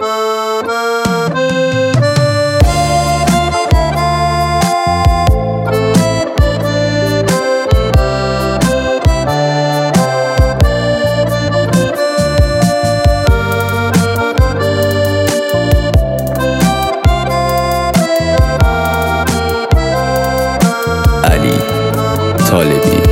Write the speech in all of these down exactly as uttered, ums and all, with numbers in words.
علی طالبی.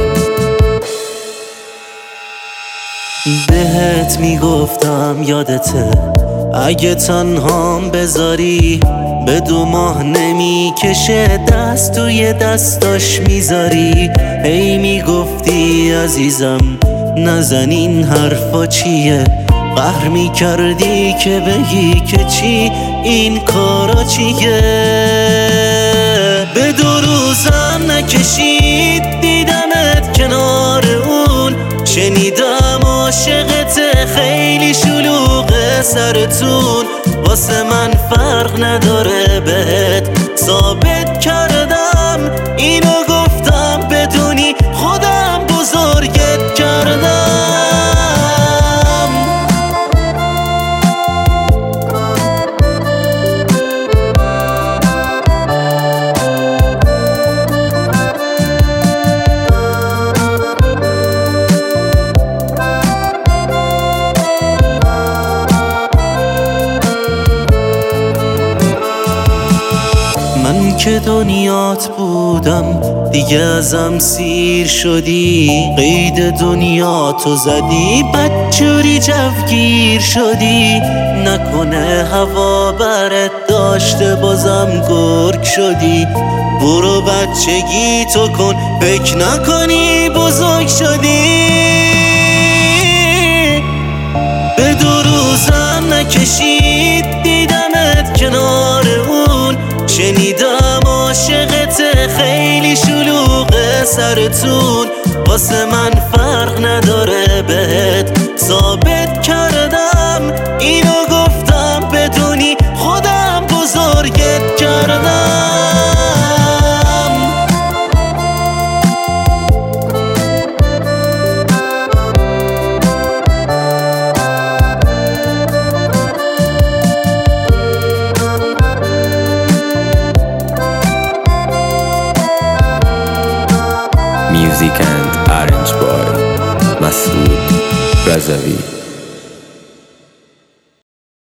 بهت میگفتم یادته اگه تنهام بذاری به دو ماه نمیکشه دست توی دستاش میذاری. هی میگفتی عزیزم نزن این حرفا چیه، قهر میکردی که بگی که چی این کارا چیه. به دو روزم نکشید دیدمت کنار اون، شنیدم عاشقت خیلی شلوغه سرتون. واسه من فرق نداره بهت ثابت کردم، اینو گفتم بدونی خودم بزرگت کردم. من که دنیات بودم دیگه ازم سیر شدی، قید دنیاتو زدی بدجوری جوگیر شدی. نکنه هوا برت داشته بازم گرگ شدی، برو بچگی تو کن فکر نکنی بزرگ شدی. به دو روزم نکشید دیدمت کنار اون، شنیدم عاشقت خیلی شلوغه سرتون. واسه من فرق نداره بهت ثابت کردم، اینو گفتم بدونی خودم بزرگت کردم. Music and arranged by Masoud Razavi.